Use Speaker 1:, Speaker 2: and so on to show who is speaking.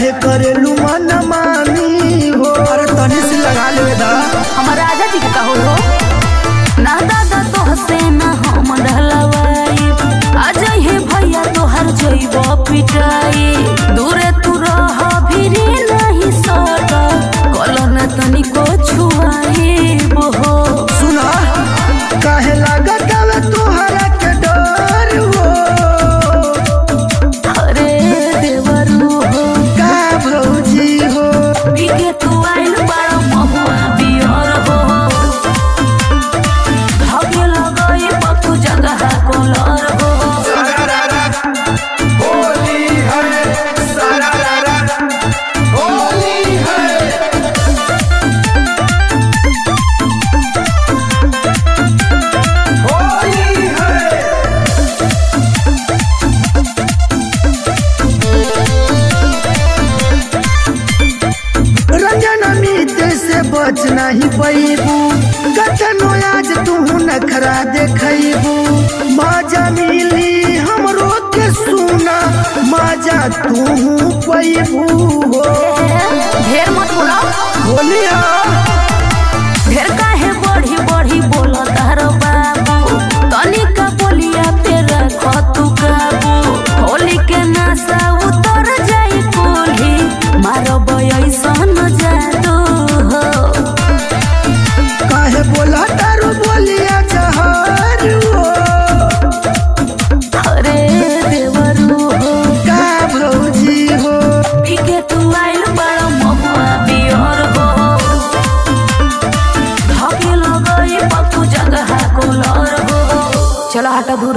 Speaker 1: काहे करेलू मन मानी हो। अरे तनी से लगा ले दा
Speaker 2: हमारा राजा जी का हो ना दादा तो हसे ना हम ढलवाई आज हे भैया तोहर जइब पिटाई दूरे तू रह भिरी नहीं सट कलन तनिको छुआई हो।
Speaker 1: सुना काहे लागत हवे तोहरा के डर हो।
Speaker 2: अरे देवरू हो
Speaker 1: का भौजी हो
Speaker 2: पीके तू आइल बड़ा महुआ बियर हो धगे लगई पतू जगह कोलर हो।
Speaker 1: होली है सारा होली है। होली है रंजन अमित से बच नहीं पैबू कतनो आज तू नखरा देखबू मजा मिली हमरो के सुना मजा तू पैबू हो।
Speaker 2: ढेर मत बोला
Speaker 1: होलिया
Speaker 2: ढेर काहे बढ़ी बढ़ी बोला तार बाबू तनिका बोलिया पे रख तू काबू होली के नशा उतर जाई कोली मारब ऐसन जादू हो।
Speaker 1: काहे बोला तारू बोलिया जहर हो।
Speaker 2: अरे देवरू हो
Speaker 1: का भौजी हो
Speaker 2: पीके तू आइल बड़ा महुआ बियर हो धके लगई पतू जगह कोलर हो। चलो हटा